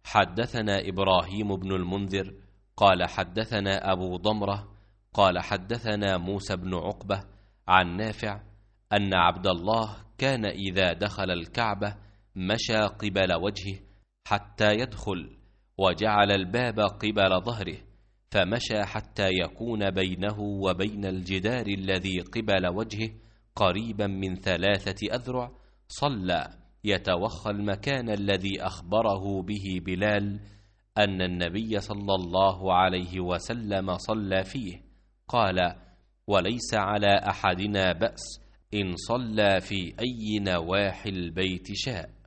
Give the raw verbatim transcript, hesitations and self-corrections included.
حدثنا إبراهيم بن المنذر قال حدثنا أبو ضمرة قال حدثنا موسى بن عقبة عن نافع أن عبد الله كان إذا دخل الكعبة مشى قبل وجهه حتى يدخل، وجعل الباب قبل ظهره، فمشى حتى يكون بينه وبين الجدار الذي قبل وجهه قريبا من ثلاثة أذرع، صلى يتوخى المكان الذي أخبره به بلال أن النبي صلى الله عليه وسلم صلى فيه. قال: وليس على أحدنا بأس إن صلى في أي نواحي البيت شاء.